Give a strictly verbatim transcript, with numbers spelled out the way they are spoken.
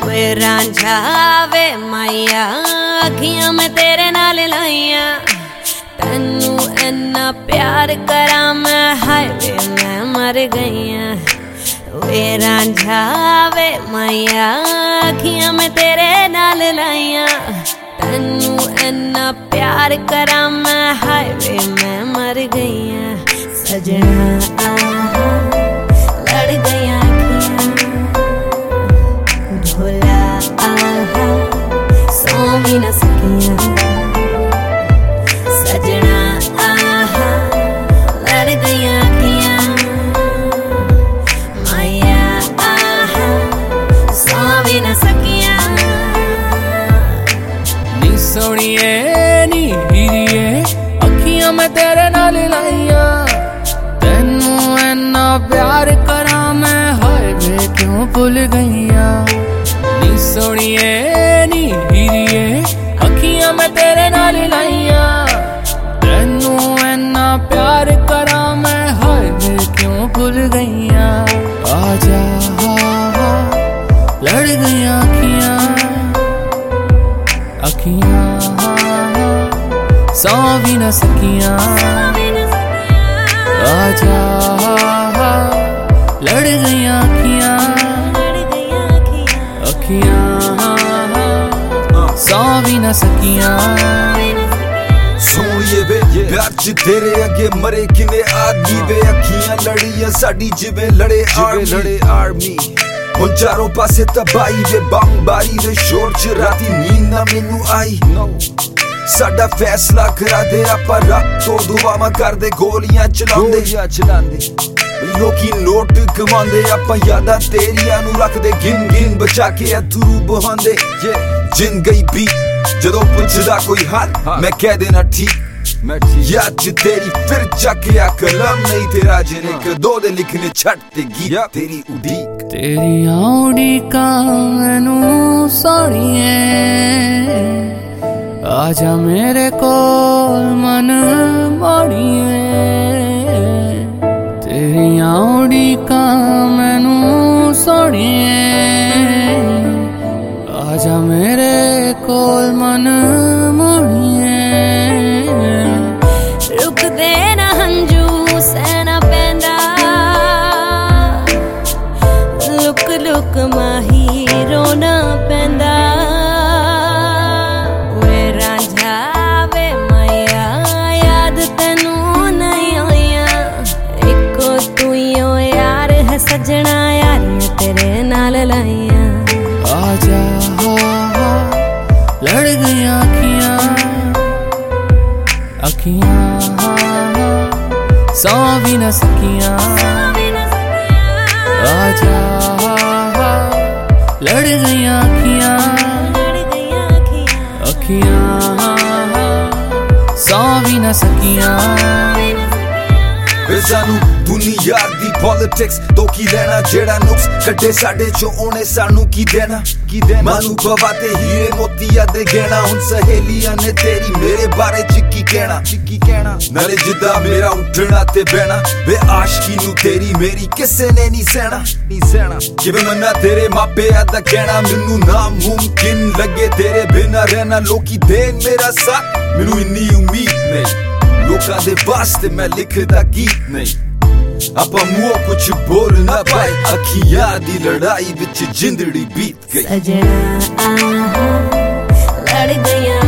वे रांझा वे माइया अखियां मैं तेरे नाल लाइया तैनू इन्ना प्यार करा मैं हाय वे मैं मर गईया वे रांझा वे माइया अखियां मैं तेरे नाल लाइया तैनू इन्ना प्यार करा मैं हाय वे मैं मर गईया सजना आहा लड़ गईया भोला आहा सौ भी न सकिया सजना आहा लड़ गईया अखियां माया आहा सौ भी न सकिया नी सोनिए नी हीरिए अखियां मैं तेरे नाल लाइया तैनू इन्ना प्यार करा मैं हाय वे क्यों भुल गईया नी सोनिए नी हीरिए अखियां मैं तेरे नाल लाइया तैनू इन्ना प्यार करा मैं हाय वे क्यों भुल गईया आजा लड़ गईया अखियां अखियां सौ भी न सकिया आजा लड़ गईया अखियां अखियां सौ भी न सकिया सोनिए वे प्यार च तेरे अगे मरे किने आदमी वे अखियां लड़ियां साडी जिवें लड़े लड़े आर्मी हुण चारों पासे तबाही वे बमबारी वे शोर च राती नींद ना मैनू आई साडा फैसला करा दे आपां रब तो दुआवां करदे गोलियां चलांदे चलांदे लोकी नोट कमांदे आपां यादां तेरियां नू रखदे गिन गिन बचा के अथरू बहांदे जिन गई भी जदों पुछदा कोई हाल मैं कह देना ठीक याद च तेरी फिर चकिया कलम नहीं तेरा जिने कदों दे लिखने छट ते गीत तेरी उड़ीक तेरी उड़ीका मैनू सोनिए आजा मेरे कोल मन मोड़िए तेरी उड़ीका मैनू सोनिए आजा मेरे कोल मन मोड़िए रुक दे ना हंजू सहना पैंदा लुक लुक माही रोना पैंदा वे रांझा वे माया याद तैनू नहीं आइया इको तू ही ओ यार है सजना यारियां तेरे नाल लाइया आजा लड़ गईया अखियां अखियां सौ भी न सकिया आजा लड़ गईया अखियां अखियां सौ भी न सकिया सानू दुनिया दी पॉलिटिक्स तो की लेना जेड़ा नुक्स कड्डे साडे चो ओने सानू की देना की देना मानू पवा ते हीरे मोतिया दे गहना हुन सहेलियां ने तेरी मेरे बारे च की कहना की कहना नाले जिद्दा मेरा उठना ते बहना वे आशिकी नू तेरी मेरी किसे ने नहीं सहना नहीं सहना किवें मन्ना तेरे मापे अदा कहना मैनू नामुमकिन लगे तेरे बिना रहना लोकी देन मेरा साथ मैनू इन्नी उम्मीद नहीं लोकां दे वास्ते मैं लिखदा गीत नहीं आपां मुंह कुछ बोल ना पाए अखियां दी लड़ाई विच जिंदड़ी बीत गई सजना आहा लड़ गईया